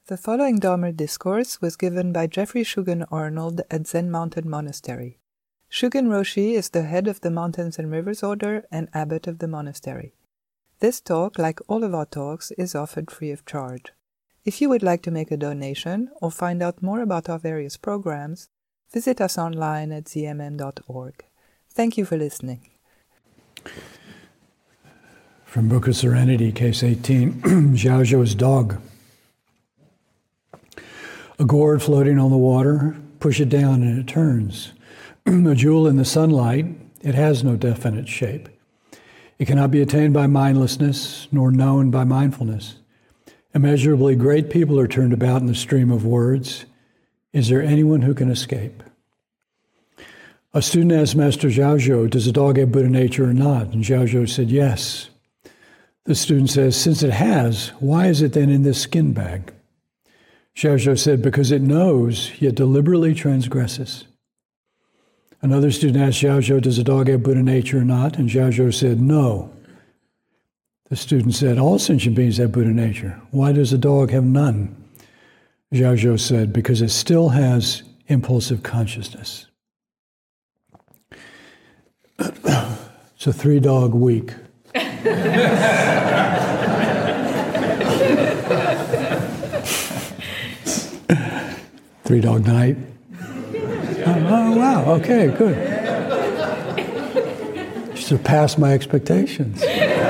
The following Dharma discourse was given by Jeffrey Shugen Arnold at Zen Mountain Monastery. Shugen Roshi is the head of the Mountains and Rivers Order and abbot of the monastery. This talk, like all of our talks, is offered free of charge. If you would like to make a donation or find out more about our various programs, visit us online at zmn.org. Thank you for listening. From Book of Serenity, Case 18, Xiaozhou's dog. A gourd floating on the water, push it down and it turns. A jewel in the sunlight, it has no definite shape. It cannot be attained by mindlessness, nor known by mindfulness. Immeasurably great people are turned about in the stream of words. Is there anyone who can escape? A student asked Master Xiaozhou, does a dog have Buddha nature or not? And Xiaozhou said, yes. The student says, since it has, why is it then in this skin bag? Xiaozhou said, because it knows, yet deliberately transgresses. Another student asked Xiaozhou, does a dog have Buddha nature or not? And Xiaozhou said, no. The student said, all sentient beings have Buddha nature. Why does a dog have none? Xiaozhou said, because it still has impulsive consciousness. It's a 3-dog week. 3-dog night. Oh, wow. Okay, good. You surpassed my expectations.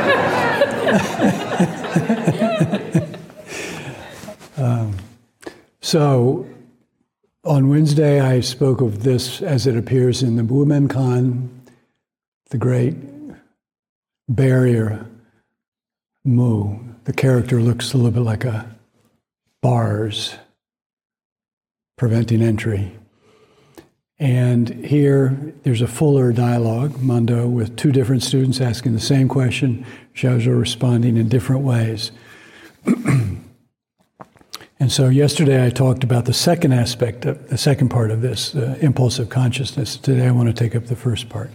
So, on Wednesday, I spoke of this as it appears in the Bumenkan, the great barrier, Mu. The character looks a little bit like a bars preventing entry. And here, there's a fuller dialogue, Mando, with 2 different students asking the same question, Xiaozhou responding in different ways. And so yesterday I talked about the second aspect, of the second part of this, impulsive consciousness. Today I want to take up the first part.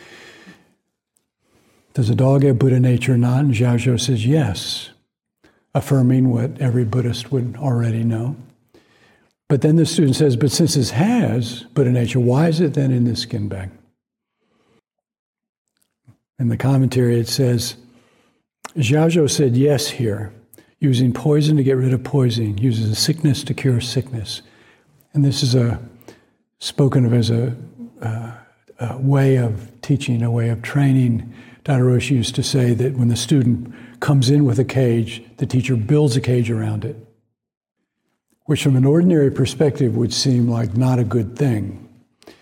Does a dog have Buddha nature or not? And Xiaozhou says yes, affirming what every Buddhist would already know. But then the student says, but since it has Buddha nature, why is it then in this skin bag? In the commentary it says, Xiaozhou said yes here, using poison to get rid of poison, uses sickness to cure sickness. And this is spoken of as a way of teaching, a way of training. Daido Roshi used to say that when the student comes in with a cage, the teacher builds a cage around it, which from an ordinary perspective would seem like not a good thing.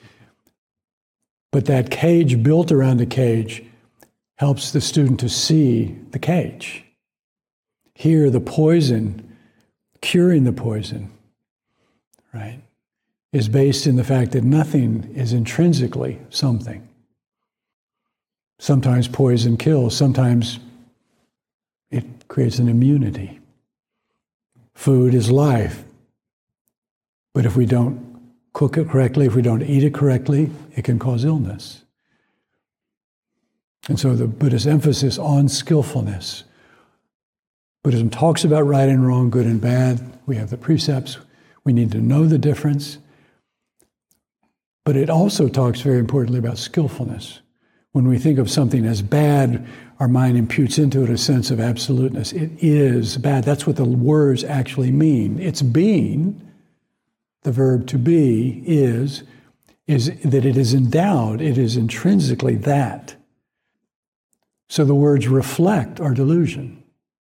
But that cage built around a cage helps the student to see the cage. Here, the poison, curing the poison, right, is based in the fact that nothing is intrinsically something. Sometimes poison kills, sometimes it creates an immunity. Food is life. But if we don't cook it correctly, if we don't eat it correctly, it can cause illness. And so the Buddhist emphasis on skillfulness. Buddhism talks about right and wrong, good and bad. We have the precepts. We need to know the difference. But it also talks very importantly about skillfulness. When we think of something as bad, our mind imputes into it a sense of absoluteness. It is bad. That's what the words actually mean. It's being. The verb to be is that it is endowed, it is intrinsically that. So the words reflect our delusion.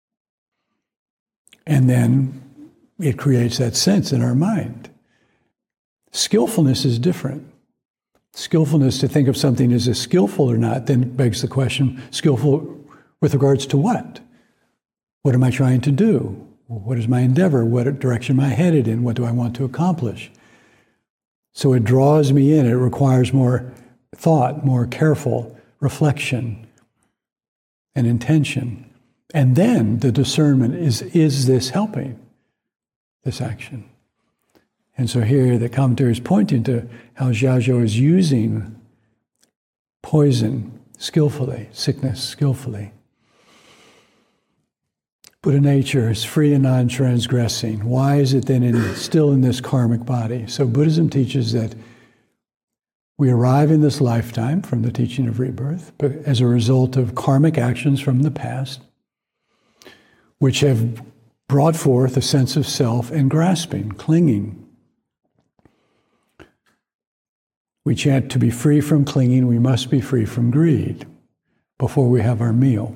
And then it creates that sense in our mind. Skillfulness is different. Skillfulness, to think of something as skillful or not, then begs the question, skillful with regards to what? What am I trying to do? What is my endeavor? What direction am I headed in? What do I want to accomplish? So it draws me in. It requires more thought, more careful reflection and intention. And then the discernment is this helping this action? And so here the commentary is pointing to how Xiaozhou is using poison skillfully, sickness skillfully. Buddha nature is free and non-transgressing. Why is it then still in this karmic body? So Buddhism teaches that we arrive in this lifetime from the teaching of rebirth as a result of karmic actions from the past, which have brought forth a sense of self and grasping, clinging. We chant, to be free from clinging, we must be free from greed before we have our meal.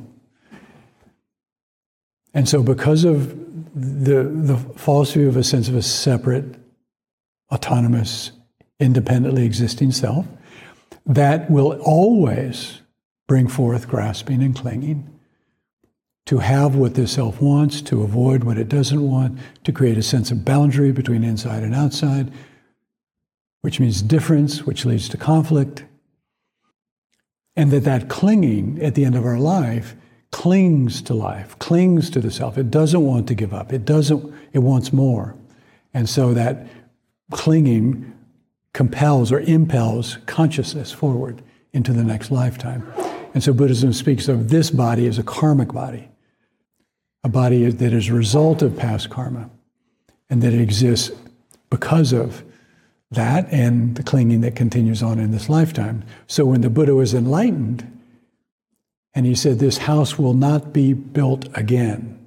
And so because of the false view of a sense of a separate, autonomous, independently existing self, that will always bring forth grasping and clinging, to have what this self wants, to avoid what it doesn't want, to create a sense of boundary between inside and outside, which means difference, which leads to conflict. And that clinging at the end of our life clings to life, clings to the self. It doesn't want to give up. It wants more. And so that clinging compels or impels consciousness forward into the next lifetime. And so Buddhism speaks of this body as a karmic body, a body that is a result of past karma, and that it exists because of that and the clinging that continues on in this lifetime. So when the Buddha was enlightened, and he said, this house will not be built again.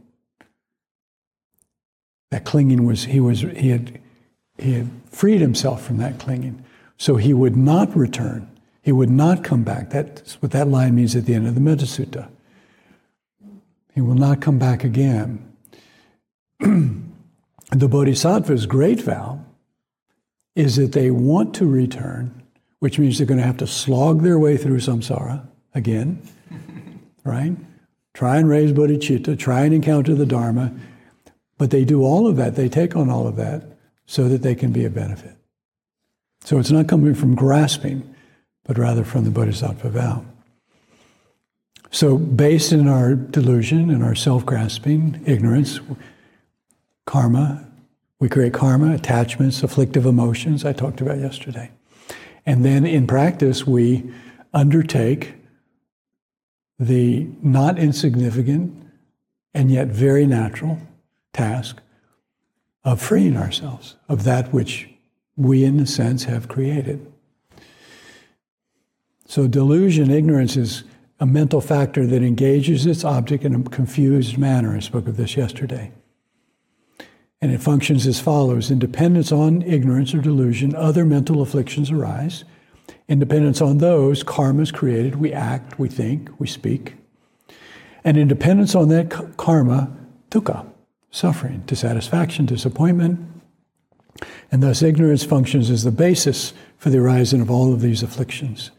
That clinging he had freed himself from that clinging. So he would not return. He would not come back. That's what that line means at the end of the Metta Sutta. He will not come back again. The Bodhisattva's great vow is that they want to return, which means they're going to have to slog their way through samsara again, right? Try and raise bodhicitta, try and encounter the Dharma, but they do all of that, they take on all of that so that they can be a benefit. So it's not coming from grasping, but rather from the Bodhisattva vow. So based in our delusion and our self-grasping, ignorance, karma, we create karma, attachments, afflictive emotions I talked about yesterday. And then in practice, we undertake the not insignificant and yet very natural task of freeing ourselves of that which we, in a sense, have created. So delusion, ignorance, is a mental factor that engages its object in a confused manner. I spoke of this yesterday. And it functions as follows. In dependence on ignorance or delusion, other mental afflictions arise. In dependence on those, karma is created. We act, we think, we speak. And in dependence on that karma, dukkha, suffering, dissatisfaction, disappointment. And thus ignorance functions as the basis for the arising of all of these afflictions.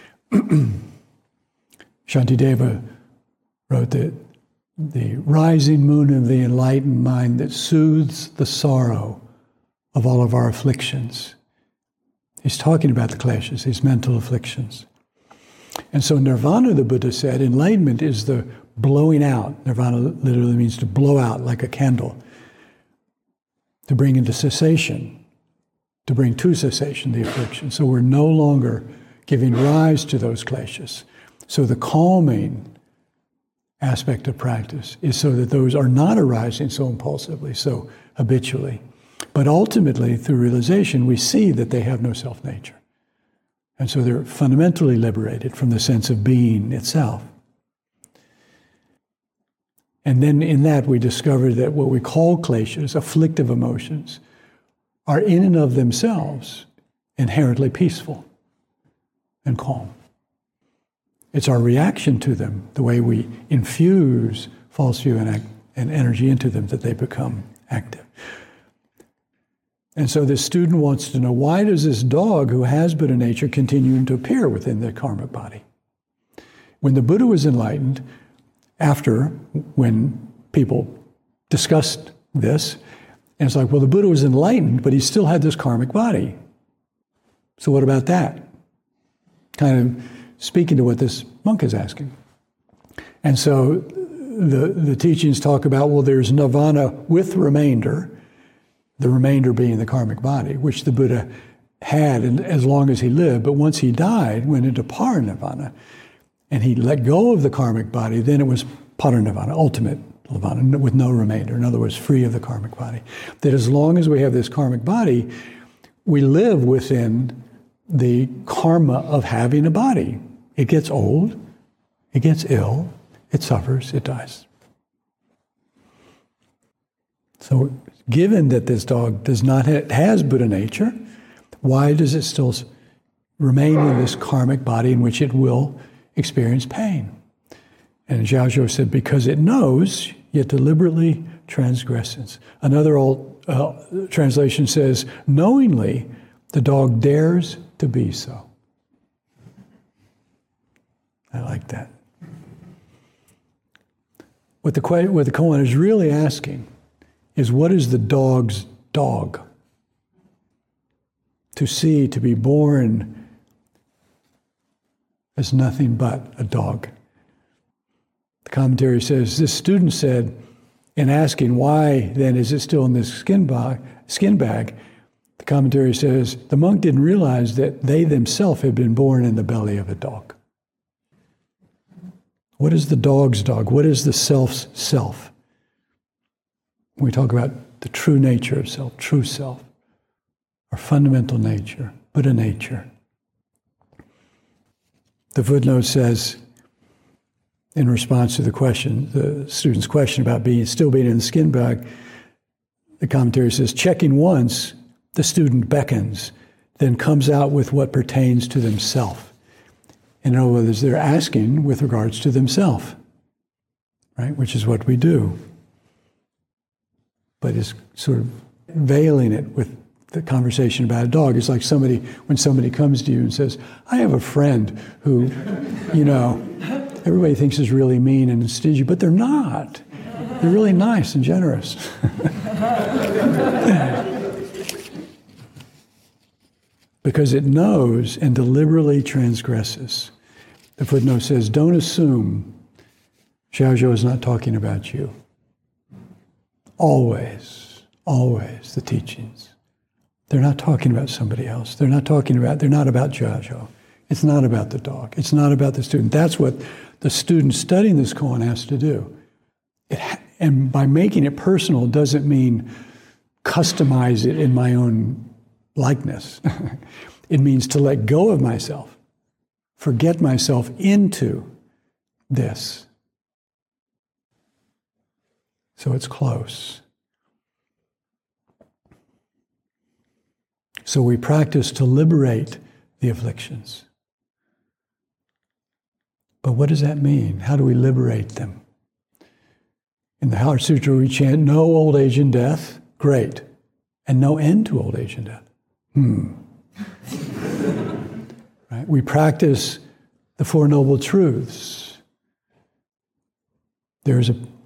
Shantideva wrote that the rising moon of the enlightened mind that soothes the sorrow of all of our afflictions. He's talking about the kleshas, these mental afflictions. And so nirvana, the Buddha said, enlightenment is the blowing out. Nirvana literally means to blow out like a candle, to bring into cessation, to bring to cessation the affliction. So we're no longer giving rise to those kleshas. So the calming aspect of practice is so that those are not arising so impulsively, so habitually. But ultimately, through realization, we see that they have no self-nature. And so they're fundamentally liberated from the sense of being itself. And then in that, we discover that what we call kleshas, afflictive emotions, are in and of themselves inherently peaceful and calm. It's our reaction to them, the way we infuse false view and energy into them, that they become active. And so this student wants to know, why does this dog who has Buddha nature continue to appear within the karmic body? When the Buddha was enlightened, when people discussed this, and it's like, well, the Buddha was enlightened, but he still had this karmic body. So what about that? Kind of speaking to what this monk is asking. And so the teachings talk about, well, there's nirvana with remainder, the remainder being the karmic body, which the Buddha had as long as he lived, but once he died, went into parinirvana, and he let go of the karmic body, then it was parinirvana, ultimate Levana, with no remainder. In other words, free of the karmic body. That as long as we have this karmic body, we live within the karma of having a body. It gets old, it gets ill, it suffers, it dies. So given that this dog does not has Buddha nature, why does it still remain in this karmic body in which it will experience pain? And Zhao Zhou said, because it knows, yet deliberately transgresses. Another old translation says, knowingly, the dog dares to be so. I like that. What the koan is really asking is, what is the dog's dog? To see, to be born as nothing but a dog. The commentary says, this student said, in asking why then is it still in this skin bag, the commentary says, the monk didn't realize that they themselves had been born in the belly of a dog. What is the dog's dog? What is the self's self? When we talk about the true nature of self, true self, our fundamental nature, Buddha nature. The footnote says, in response to the student's question about still being in the skin bag, the commentary says, checking once, the student beckons, then comes out with what pertains to themselves. In other words, they're asking with regards to themselves, right? Which is what we do. But it's sort of veiling it with the conversation about a dog. It's like when somebody comes to you and says, I have a friend who, everybody thinks is really mean and stingy, but they're not. They're really nice and generous. Because it knows and deliberately transgresses. The footnote says, don't assume Zhao Zhou is not talking about you. Always the teachings. They're not talking about somebody else. They're not about Zhao Zhou. It's not about the dog. It's not about the student. That's what the student studying this koan has to do. And by making it personal doesn't mean customize it in my own likeness. It means to let go of myself, forget myself into this. So it's close. So we practice to liberate the afflictions. But what does that mean? How do we liberate them? In the Heart Sutra, we chant, no old age and death, great, and no end to old age and death. Right? We practice the Four Noble Truths. There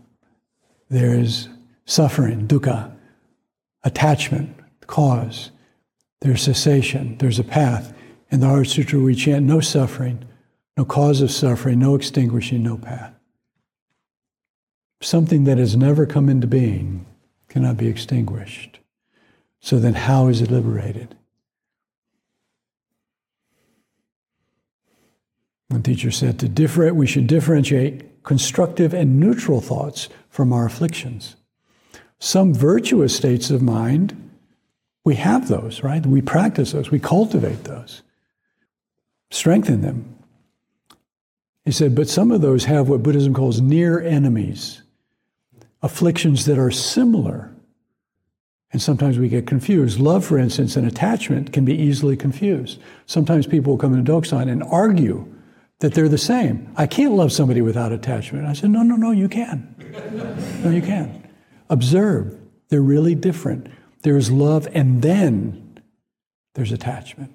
is suffering, dukkha, attachment, cause. There's cessation. There's a path. In the Heart Sutra, we chant no suffering, no cause of suffering, no extinguishing, no path. Something that has never come into being cannot be extinguished. So then how is it liberated? One teacher said we should differentiate constructive and neutral thoughts from our afflictions. Some virtuous states of mind, we have those, right? We practice those, we cultivate those, strengthen them. He said, but some of those have what Buddhism calls near enemies, afflictions that are similar. And sometimes we get confused. Love, for instance, and attachment can be easily confused. Sometimes people will come into Dokusan and argue that they're the same. I can't love somebody without attachment. I said, no, you can. No, you can. Observe, they're really different. There's love and then there's attachment.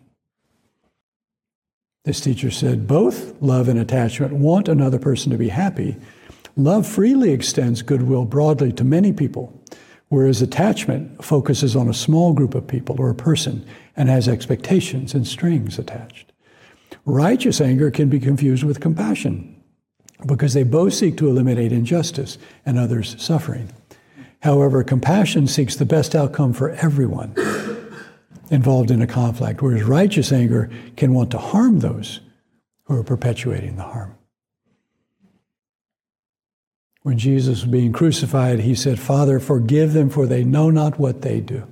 This teacher said, both love and attachment want another person to be happy. Love freely extends goodwill broadly to many people, whereas attachment focuses on a small group of people or a person and has expectations and strings attached. Righteous anger can be confused with compassion because they both seek to eliminate injustice and others' suffering. However, compassion seeks the best outcome for everyone involved in a conflict, whereas righteous anger can want to harm those who are perpetuating the harm. When Jesus was being crucified, he said, "Father, forgive them, for they know not what they do."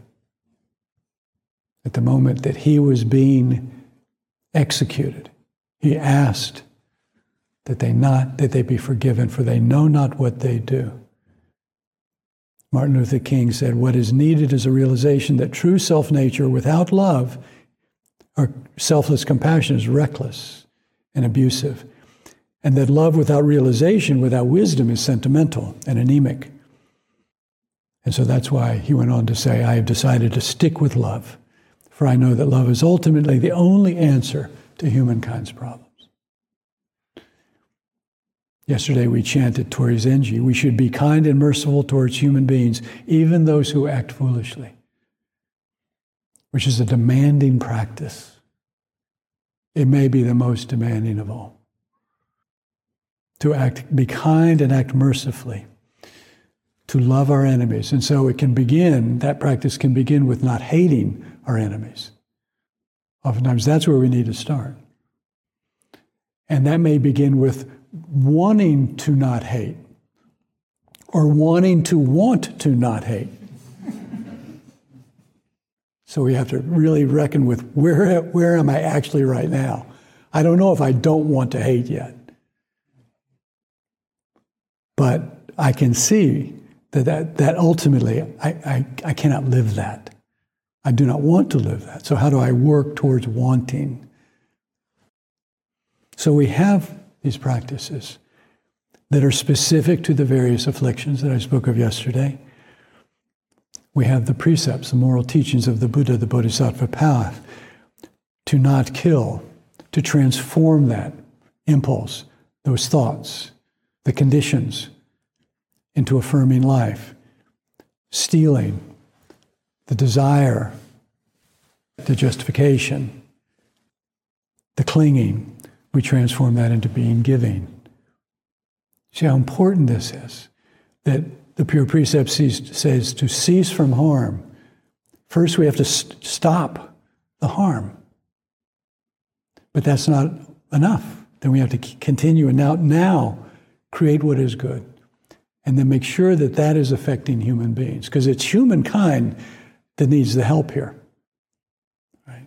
At the moment that he was being executed, he asked that they be forgiven, for they know not what they do. Martin Luther King said, "What is needed is a realization that true self-nature without love or selfless compassion is reckless and abusive, and that love without realization, without wisdom, is sentimental and anemic." And so that's why he went on to say, "I have decided to stick with love, for I know that love is ultimately the only answer to humankind's problems." Yesterday we chanted Tori Zenji, "We should be kind and merciful towards human beings, even those who act foolishly," which is a demanding practice. It may be the most demanding of all. To be kind and act mercifully, to love our enemies. And so that practice can begin with not hating our enemies. Oftentimes that's where we need to start. And that may begin with wanting to not hate, or wanting to want to not hate. So we have to really reckon with where am I actually right now? I don't know if I don't want to hate yet. But I can see that ultimately I cannot live that. I do not want to live that. So how do I work towards wanting? So we have these practices that are specific to the various afflictions that I spoke of yesterday. We have the precepts, the moral teachings of the Buddha, the Bodhisattva path, to not kill, to transform that impulse, those thoughts, the conditions, into affirming life. Stealing, the desire, the justification, the clinging, we transform that into being giving. See how important this is, that the Pure Precept says to cease from harm. First, we have to stop the harm. But that's not enough. Then we have to continue and now create what is good. And then make sure that that is affecting human beings. Because it's humankind that needs the help here. Right?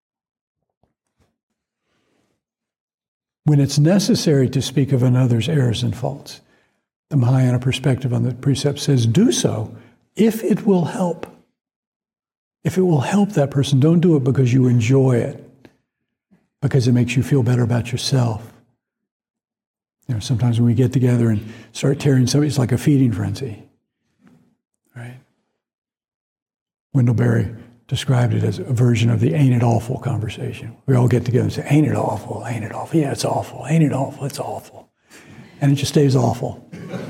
When it's necessary to speak of another's errors and faults, the Mahayana perspective on the precept says, do so if it will help. If it will help that person, don't do it because you enjoy it, because it makes you feel better about yourself. You know, sometimes when we get together and start tearing somebody, it's like a feeding frenzy. Right? Wendell Berry described it as a version of the ain't it awful conversation. We all get together and say, ain't it awful, ain't it awful? Yeah, it's awful. Ain't it awful? It's awful. And it just stays awful.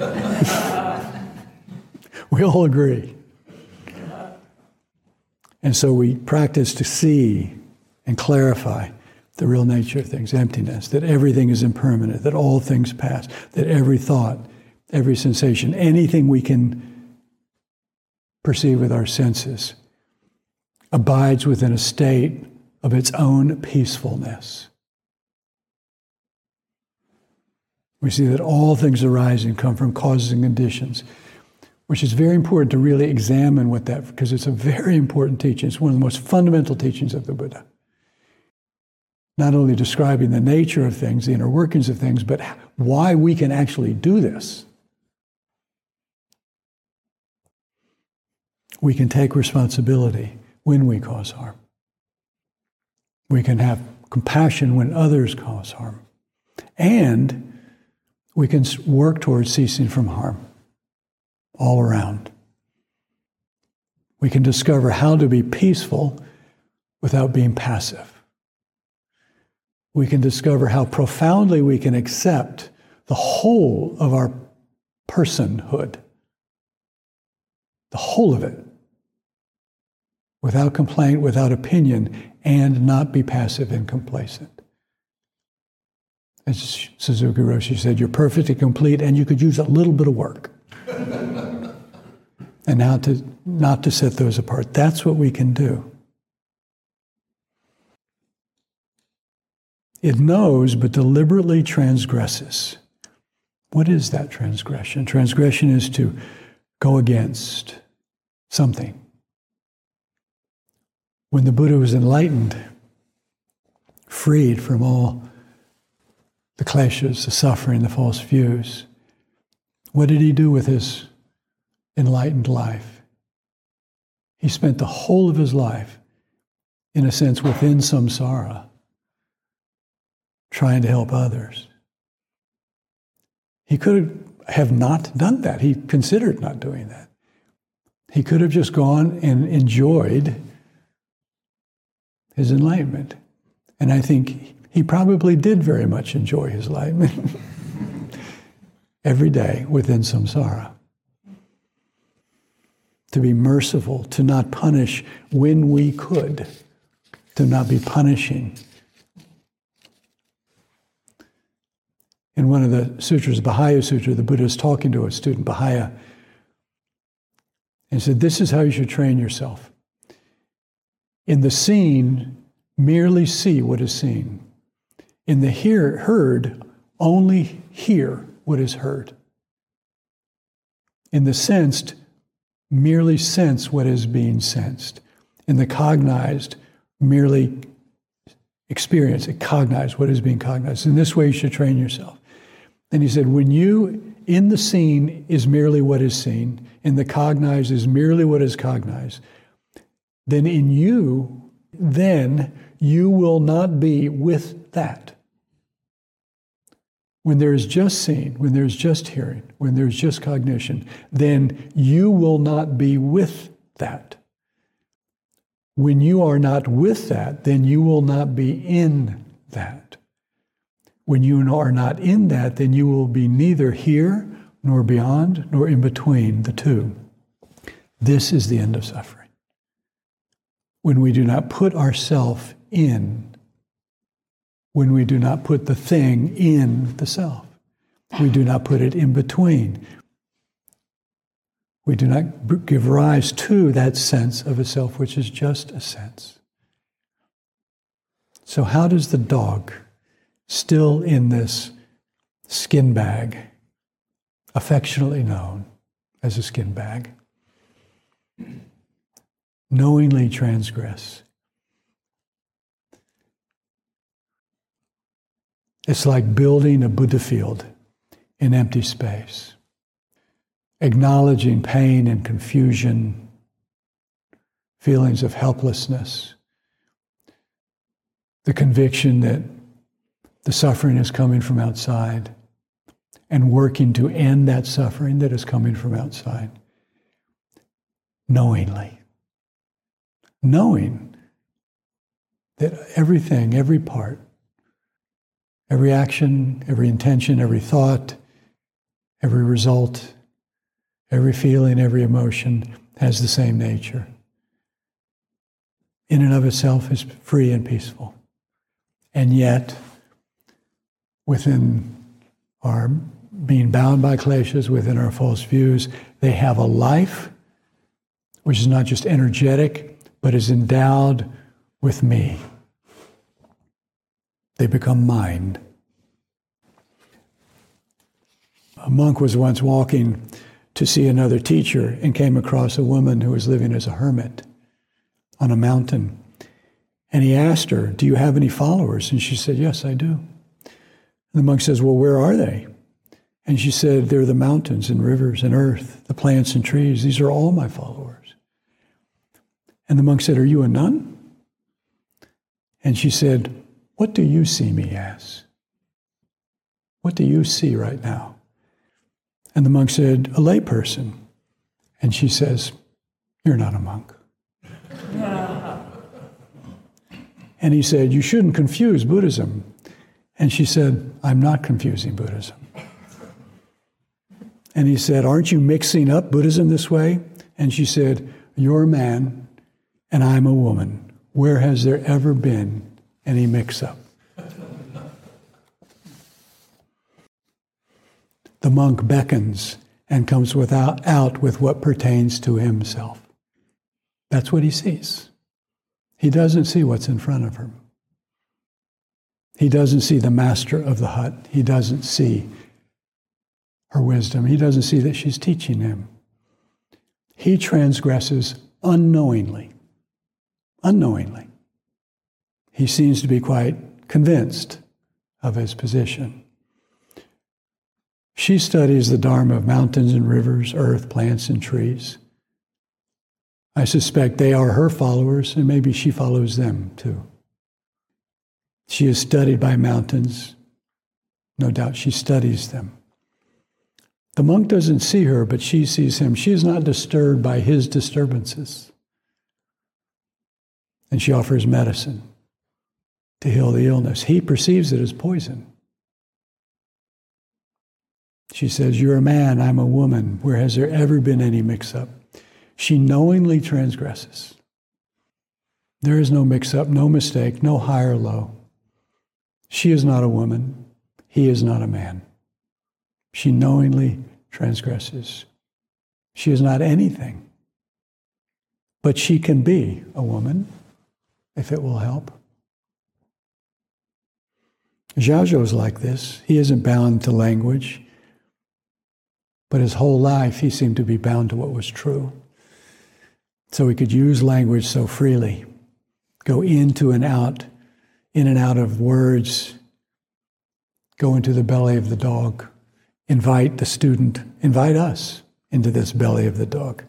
We all agree. And so we practice to see and clarify the real nature of things, emptiness, that everything is impermanent, that all things pass, that every thought, every sensation, anything we can perceive with our senses abides within a state of its own peacefulness. We see that all things arise and come from causes and conditions, which is very important to really examine what that, because it's a very important teaching. It's one of the most fundamental teachings of the Buddha. Not only describing the nature of things, the inner workings of things, but why we can actually do this. We can take responsibility when we cause harm. We can have compassion when others cause harm. And we can work towards ceasing from harm all around. We can discover how to be peaceful without being passive. We can discover how profoundly we can accept the whole of our personhood, the whole of it, without complaint, without opinion, and not be passive and complacent. As Suzuki Roshi said, you're perfect and complete, and you could use a little bit of work. And now not to set those apart. That's what we can do. It knows, but deliberately transgresses. What is that transgression? Transgression is to go against something. When the Buddha was enlightened, freed from all the clashes, the suffering, the false views, what did he do with his enlightened life? He spent the whole of his life, in a sense, within samsara, trying to help others. He could have not done that. He considered not doing that. He could have just gone and enjoyed his enlightenment. And I think he probably did very much enjoy his enlightenment every day within samsara. To be merciful, to not punish when we could, to not be punishing. In one of the sutras, Bahaya Sutra, the Buddha is talking to a student, Bahaya, and said, this is how you should train yourself. In the seen, merely see what is seen. In the heard, only hear what is heard. In the sensed, merely sense what is being sensed. In the cognized, merely experience it, cognize what is being cognized. In this way, you should train yourself. And he said, when you, in the seen is merely what is seen, in the cognized is merely what is cognized, then in you, then you will not be with that. When there is just seeing, when there is just hearing, when there is just cognition, then you will not be with that. When you are not with that, then you will not be in that. When you are not in that, then you will be neither here, nor beyond, nor in between the two. This is the end of suffering. When we do not put ourselves in, when we do not put the thing in the self, we do not put it in between. We do not give rise to that sense of a self, which is just a sense. So how does the dog, still in this skin bag, affectionately known as a skin bag, knowingly transgress? It's like building a Buddha field in empty space, acknowledging pain and confusion, feelings of helplessness, the conviction that the suffering is coming from outside, and working to end that suffering that is coming from outside. Knowingly. Knowing that everything, every part, every action, every intention, every thought, every result, every feeling, every emotion has the same nature. In and of itself is free and peaceful. And yet, within our being bound by kleshas, within our false views, they have a life which is not just energetic, but is endowed with me. They become mine. A monk was once walking to see another teacher and came across a woman who was living as a hermit on a mountain. And he asked her, do you have any followers? And she said, yes, I do. And the monk says, well, where are they? And she said, they're the mountains and rivers and earth, the plants and trees. These are all my followers. And the monk said, are you a nun? And she said, what do you see me as? What do you see right now? And the monk said, a layperson. And she says, you're not a monk. And he said, you shouldn't confuse Buddhism. And she said, I'm not confusing Buddhism. And he said, aren't you mixing up Buddhism this way? And she said, you're a man and I'm a woman. Where has there ever been any mix-up? The monk beckons and comes out with what pertains to himself. That's what he sees. He doesn't see what's in front of him. He doesn't see the master of the hut. He doesn't see her wisdom. He doesn't see that she's teaching him. He transgresses unknowingly. Unknowingly. He seems to be quite convinced of his position. She studies the Dharma of mountains and rivers, earth, plants, and trees. I suspect they are her followers, and maybe she follows them too. She is studied by mountains. No doubt she studies them. The monk doesn't see her, but she sees him. She is not disturbed by his disturbances. And she offers medicine to heal the illness. He perceives it as poison. She says, "You're a man, I'm a woman. Where has there ever been any mix-up?" She knowingly transgresses. There is no mix-up, no mistake, no high or low. She is not a woman. He is not a man. She knowingly transgresses. She is not anything. But she can be a woman, if it will help. Zhao is like this. He isn't bound to language. But his whole life, he seemed to be bound to what was true. So he could use language so freely, go into and out, in and out of words, go into the belly of the dog, invite the student, invite us into this belly of the dog.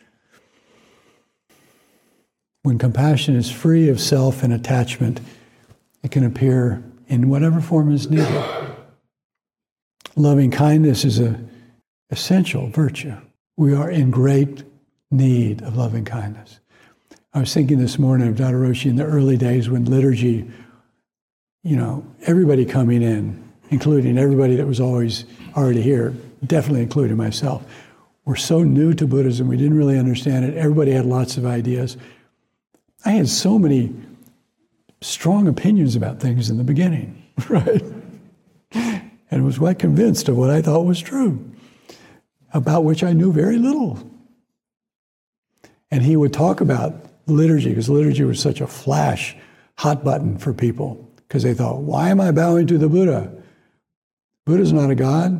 When compassion is free of self and attachment, it can appear in whatever form is needed. Loving kindness is an essential virtue. We are in great need of loving kindness. I was thinking this morning of Dada Roshi in the early days when liturgy, everybody coming in, including everybody that was always already here, definitely including myself, were so new to Buddhism, we didn't really understand it. Everybody had lots of ideas. I had so many strong opinions about things in the beginning, right? And was quite convinced of what I thought was true, about which I knew very little. And he would talk about liturgy, because liturgy was such a flash, hot button for people, because they thought, why am I bowing to the Buddha? Buddha's not a god,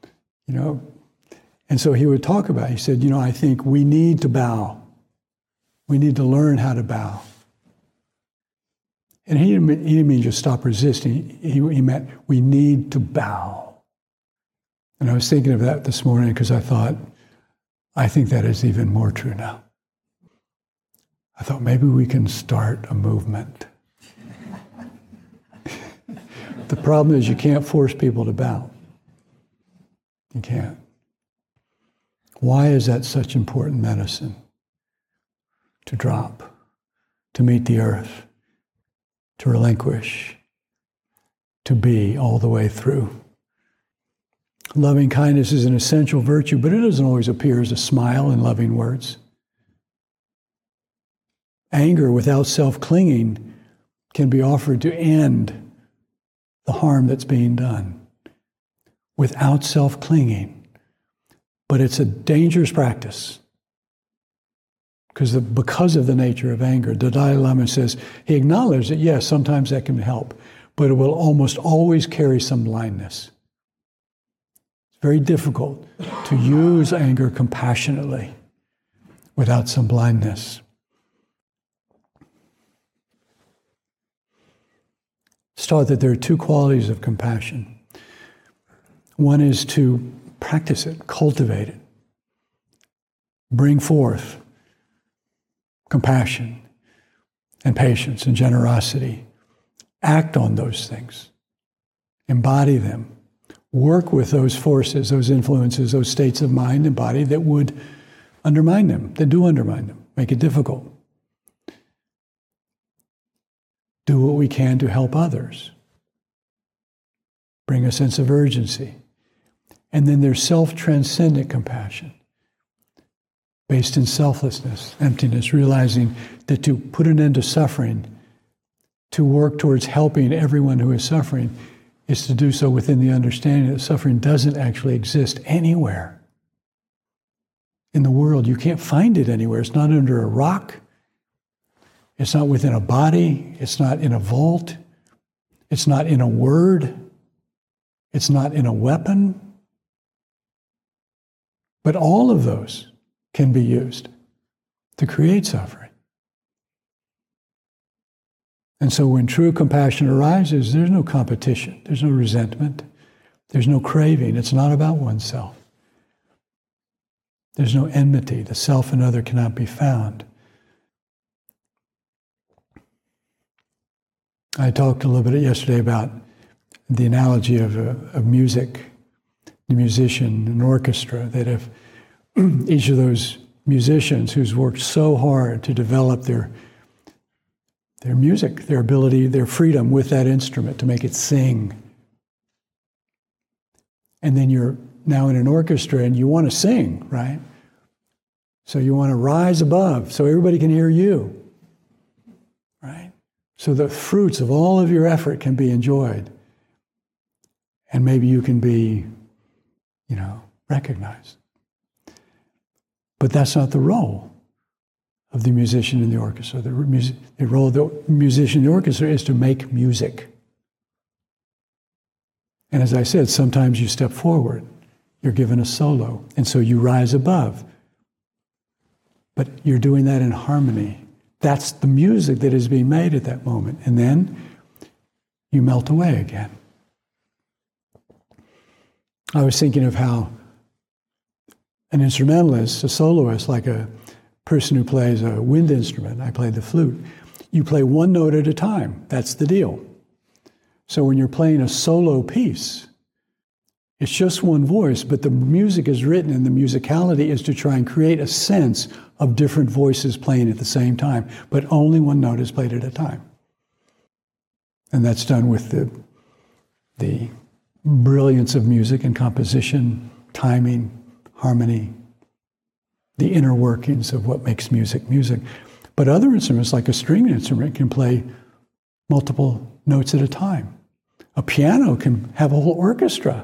And so he would talk about it. He said, I think we need to bow. We need to learn how to bow. And he didn't mean just stop resisting. He meant we need to bow. And I was thinking of that this morning because I thought, I think that is even more true now. I thought maybe we can start a movement. The problem is you can't force people to bow. You can't. Why is that such important medicine? To drop, to meet the earth, to relinquish, to be all the way through. Loving kindness is an essential virtue, but it doesn't always appear as a smile in loving words. Anger without self-clinging can be offered to end the harm that's being done without self-clinging. But it's a dangerous practice because of the nature of anger. The Dalai Lama says, he acknowledged that, yes, sometimes that can help, but it will almost always carry some blindness. It's very difficult to use anger compassionately without some blindness. It's taught that there are two qualities of compassion. One is to practice it, cultivate it, bring forth compassion and patience and generosity. Act on those things. Embody them. Work with those forces, those influences, those states of mind and body that would undermine them, that do undermine them, make it difficult. Do what we can to help others. Bring a sense of urgency. And then there's self-transcendent compassion, based in selflessness, emptiness, realizing that to put an end to suffering, to work towards helping everyone who is suffering, is to do so within the understanding that suffering doesn't actually exist anywhere in the world. You can't find it anywhere. It's not under a rock. It's not within a body. It's not in a vault. It's not in a word. It's not in a weapon. But all of those can be used to create suffering. And so when true compassion arises, there's no competition, there's no resentment, there's no craving. It's not about oneself. There's no enmity. The self and other cannot be found. I talked a little bit yesterday about the analogy of music, the musician, an orchestra, that if each of those musicians who's worked so hard to develop their music, their ability, their freedom with that instrument to make it sing. And then you're now in an orchestra and you want to sing, right? So you want to rise above so everybody can hear you, right? So the fruits of all of your effort can be enjoyed. And maybe you can be, recognized. But that's not the role of the musician in the orchestra. The role of the musician in the orchestra is to make music. And as I said, sometimes you step forward. You're given a solo. And so you rise above. But you're doing that in harmony. That's the music that is being made at that moment. And then you melt away again. I was thinking of how an instrumentalist, a soloist, like a person who plays a wind instrument, I played the flute, you play one note at a time. That's the deal. So when you're playing a solo piece, it's just one voice, but the music is written and the musicality is to try and create a sense of different voices playing at the same time, but only one note is played at a time. And that's done with the brilliance of music and composition, timing, harmony, the inner workings of what makes music music. But other instruments, like a string instrument, can play multiple notes at a time. A piano can have a whole orchestra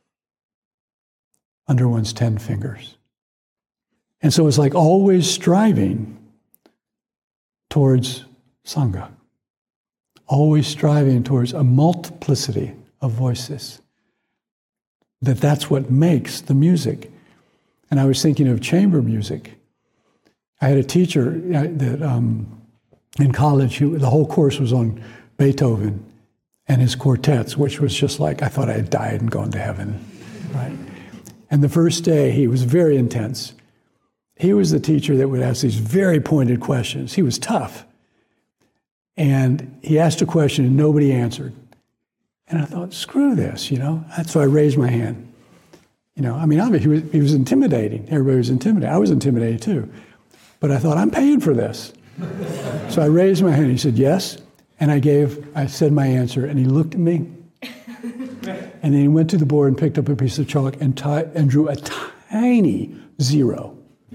under one's 10 fingers. And so it's like always striving towards Sangha, always striving towards a multiplicity of voices. That's what makes the music. And I was thinking of chamber music. I had a teacher that in college, the whole course was on Beethoven and his quartets, which was just like, I thought I had died and gone to heaven, right? And the first day, he was very intense. He was the teacher that would ask these very pointed questions. He was tough. And he asked a question and nobody answered. And I thought, screw this, So I raised my hand. Obviously he was intimidating. Everybody was intimidated. I was intimidated too. But I thought, I'm paying for this. So I raised my hand. He said, yes. And I said my answer, and he looked at me. And then he went to the board and picked up a piece of chalk and drew a tiny 0.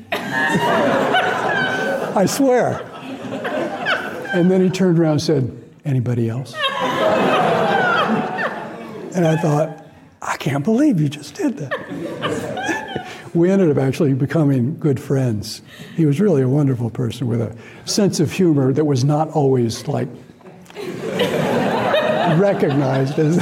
I swear. And then he turned around and said, anybody else? And I thought, I can't believe you just did that. We ended up actually becoming good friends. He was really a wonderful person with a sense of humor that was not always recognized as.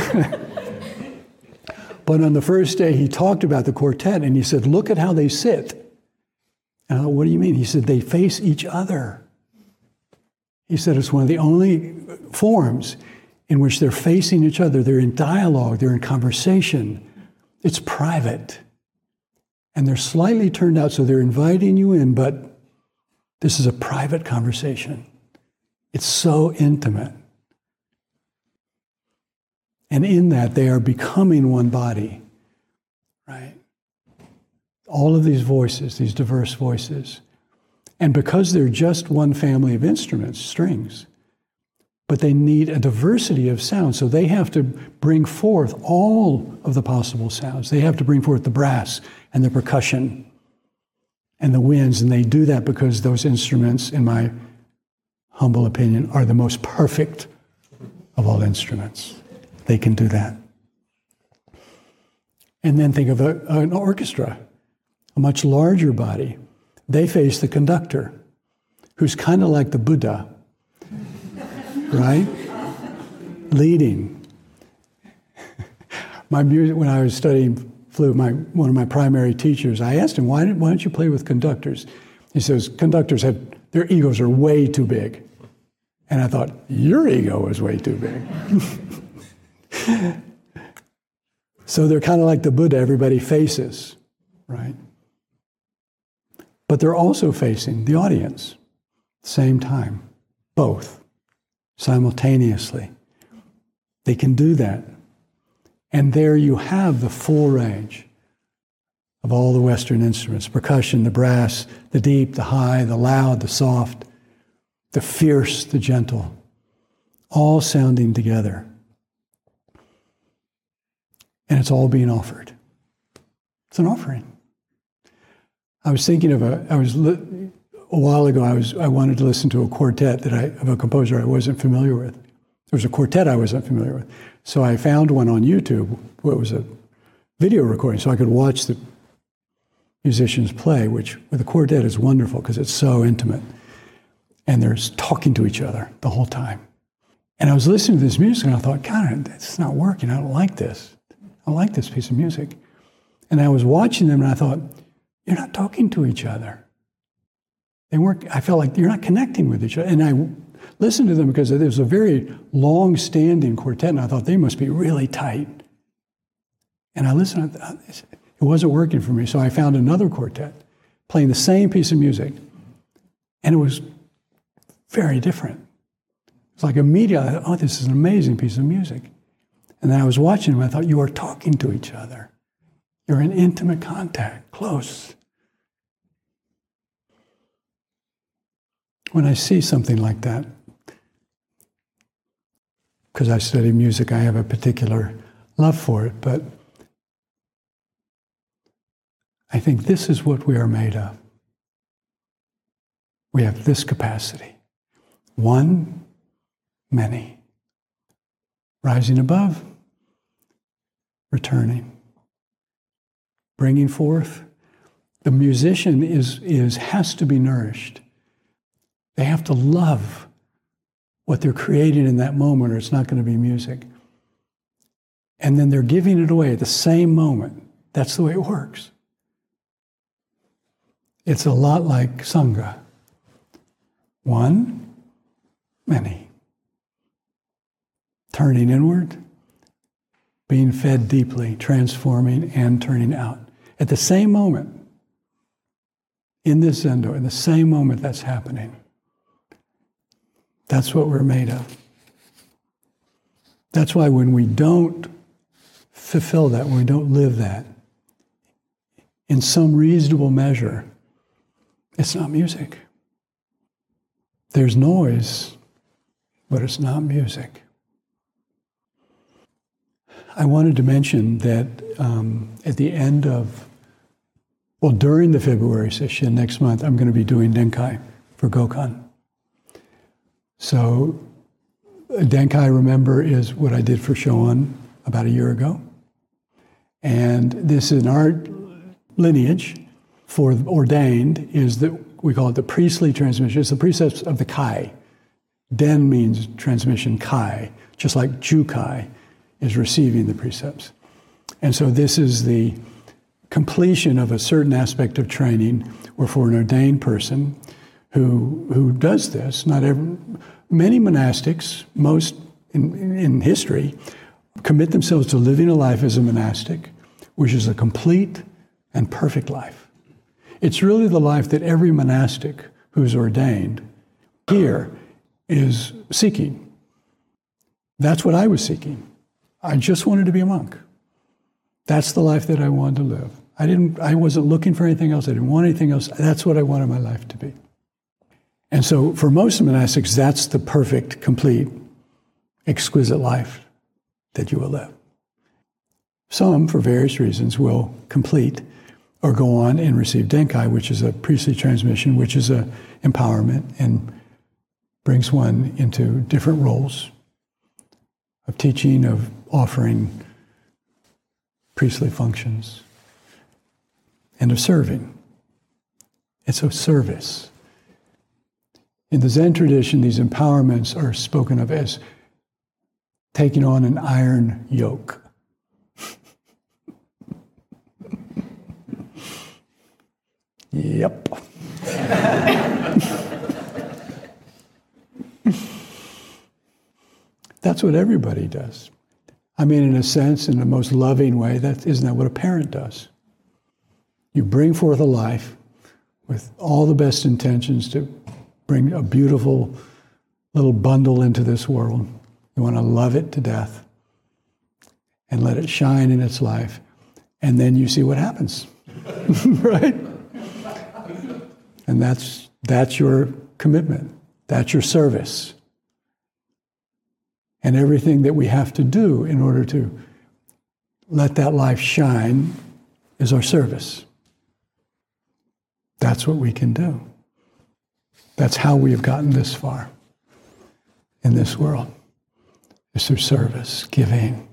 But on the first day, he talked about the quartet, and he said, look at how they sit. And I thought, what do you mean? He said, they face each other. He said, it's one of the only forms in which they're facing each other. They're in dialogue. They're in conversation. It's private. And they're slightly turned out, so they're inviting you in, but this is a private conversation. It's so intimate. And in that, they are becoming one body, right? All of these voices, these diverse voices. And because they're just one family of instruments, strings, but they need a diversity of sounds, so they have to bring forth all of the possible sounds. They have to bring forth the brass and the percussion and the winds, and they do that because those instruments, in my humble opinion, are the most perfect of all instruments. They can do that. And then think of an orchestra, a much larger body. They face the conductor, who's kind of like the Buddha, right? Leading. My music, when I was studying flute, one of my primary teachers, I asked him, why don't you play with conductors? He says, conductors their egos are way too big. And I thought, your ego is way too big. So they're kind of like the Buddha everybody faces, right? But they're also facing the audience, same time, both, simultaneously. They can do that. And there you have the full range of all the Western instruments, percussion, the brass, the deep, the high, the loud, the soft, the fierce, the gentle, all sounding together. And it's all being offered. It's an offering. I was thinking of a while ago, I wanted to listen to a quartet of a composer I wasn't familiar with. There was a quartet I wasn't familiar with. So I found one on YouTube. It was a video recording, so I could watch the musicians play, which with a quartet is wonderful because it's so intimate. And they're talking to each other the whole time. And I was listening to this music and I thought, God, it's not working. I don't like this. I don't like this piece of music. And I was watching them and I thought, you're not talking to each other. I felt like you're not connecting with each other. And I listened to them because there was a very long-standing quartet, and I thought they must be really tight. And I listened, it wasn't working for me, so I found another quartet playing the same piece of music, and it was very different. It's like immediately, I thought, oh, this is an amazing piece of music. And then I was watching them, and I thought, you are talking to each other. You're in intimate contact, close. When I see something like that, because I study music, I have a particular love for it, but I think this is what we are made of. We have this capacity. One, many. Rising above, returning. Bringing forth. The musician has to be nourished. They have to love what they're creating in that moment, or it's not going to be music. And then they're giving it away at the same moment. That's the way it works. It's a lot like Sangha. One, many. Turning inward, being fed deeply, transforming, and turning out. At the same moment, in this zendo, in the same moment that's happening. That's what we're made of. That's why when we don't fulfill that, when we don't live that, in some reasonable measure, it's not music. There's noise, but it's not music. I wanted to mention that at the end of, during the February session next month, I'm going to be doing Denkai for Gokhan. So Denkai, remember, is what I did for Shoan about a year ago. And this in our lineage for ordained is that we call it the priestly transmission. It's the precepts of the Kai. Den means transmission Kai, just like Jukai is receiving the precepts. And so this is the completion of a certain aspect of training where for an ordained person who does this, many monastics, most in history, commit themselves to living a life as a monastic, which is a complete and perfect life. It's really the life that every monastic who's ordained here is seeking. That's what I was seeking. I just wanted to be a monk. That's the life that I wanted to live. I wasn't looking for anything else. I didn't want anything else. That's what I wanted my life to be. And so for most monastics, that's the perfect, complete, exquisite life that you will live. Some, for various reasons, will complete or go on and receive Denkai, which is a priestly transmission, which is an empowerment and brings one into different roles of teaching, of offering priestly functions, and of serving. It's a service. In the Zen tradition, these empowerments are spoken of as taking on an iron yoke. That's what everybody does. I mean, in a sense, in the most loving way, isn't that what a parent does? You bring forth a life with all the best intentions to bring a beautiful little bundle into this world. You want to love it to death and let it shine in its life. And then you see what happens, right? And that's your commitment. That's your service. And everything that we have to do in order to let that life shine is our service. That's what we can do. That's how we have gotten this far in this world. It's through service, giving.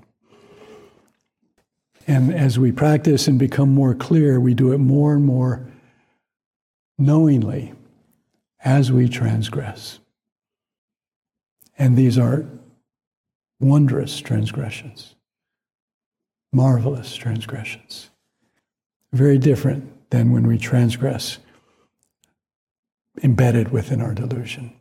And as we practice and become more clear, we do it more and more knowingly as we transgress. And these are wondrous transgressions, marvelous transgressions. Very different than when we transgress embedded within our delusion.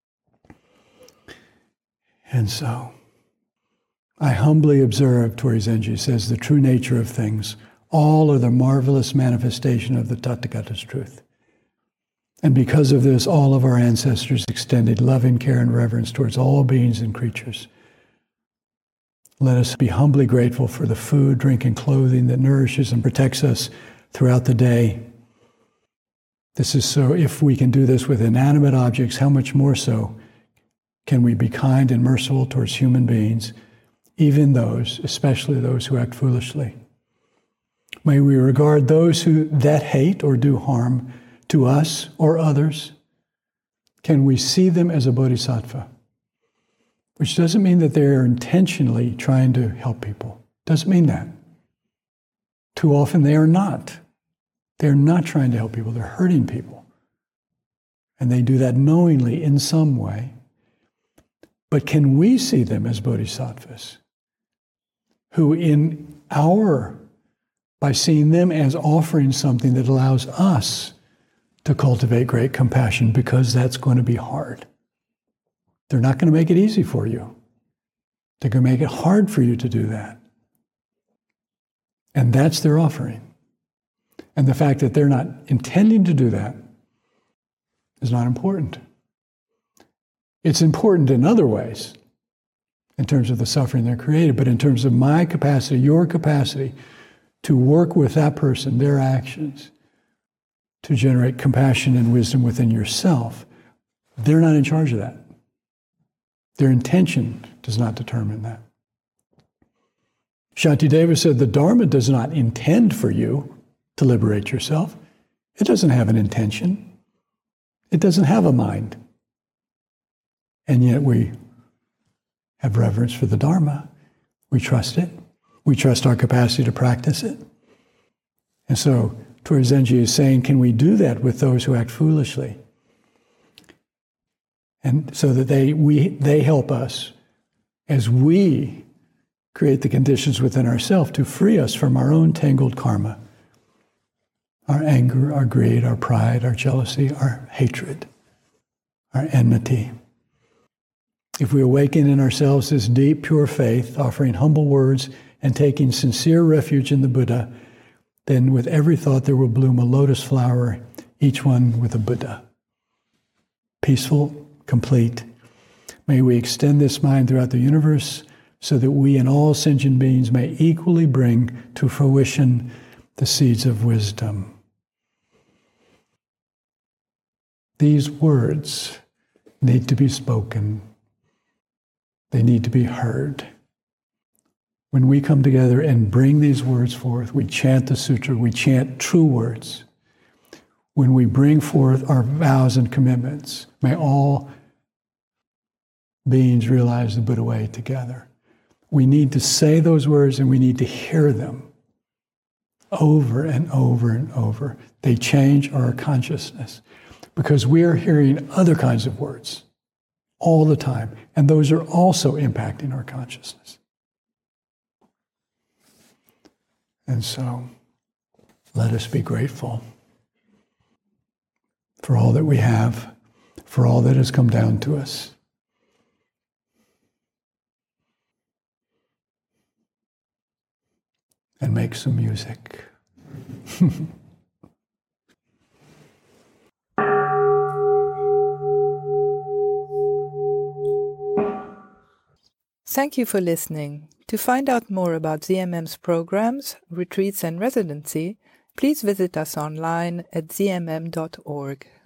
And so, I humbly observe, Tori Zenji says, the true nature of things. All are the marvelous manifestation of the Tathagata's truth. And because of this, all of our ancestors extended loving care and reverence towards all beings and creatures. Let us be humbly grateful for the food, drink, and clothing that nourishes and protects us throughout the day. This is so, if we can do this with inanimate objects, how much more so can we be kind and merciful towards human beings, even those, especially those who act foolishly. May we regard those that hate or do harm to us or others. Can we see them as a bodhisattva? Which doesn't mean that they're intentionally trying to help people. Doesn't mean that. Too often they are not. They're not trying to help people. They're hurting people. And they do that knowingly in some way. But can we see them as bodhisattvas? Who by seeing them as offering something that allows us to cultivate great compassion, because that's going to be hard. They're not going to make it easy for you. They're going to make it hard for you to do that. And that's their offering. And the fact that they're not intending to do that is not important. It's important in other ways, in terms of the suffering they're created, but in terms of my capacity, your capacity to work with that person, their actions, to generate compassion and wisdom within yourself, they're not in charge of that. Their intention does not determine that. Shantideva said, the Dharma does not intend for you to liberate yourself. It doesn't have an intention. It doesn't have a mind. And yet we have reverence for the Dharma. We trust it. We trust our capacity to practice it. And so, Tori Zenji is saying, can we do that with those who act foolishly? And so that they help us as we create the conditions within ourselves to free us from our own tangled karma. Our anger, our greed, our pride, our jealousy, our hatred, our enmity. If we awaken in ourselves this deep, pure faith, offering humble words and taking sincere refuge in the Buddha, then with every thought there will bloom a lotus flower, each one with a Buddha. Peaceful, complete. May we extend this mind throughout the universe so that we and all sentient beings may equally bring to fruition the seeds of wisdom. These words need to be spoken. They need to be heard. When we come together and bring these words forth, we chant the sutra, we chant true words. When we bring forth our vows and commitments, may all beings realize the Buddha way together. We need to say those words and we need to hear them over and over and over. They change our consciousness because we are hearing other kinds of words all the time, and those are also impacting our consciousness. And so, let us be grateful for all that we have, for all that has come down to us. and make some music. Thank you for listening. To find out more about ZMM's programs, retreats, and residency, please visit us online at zmm.org.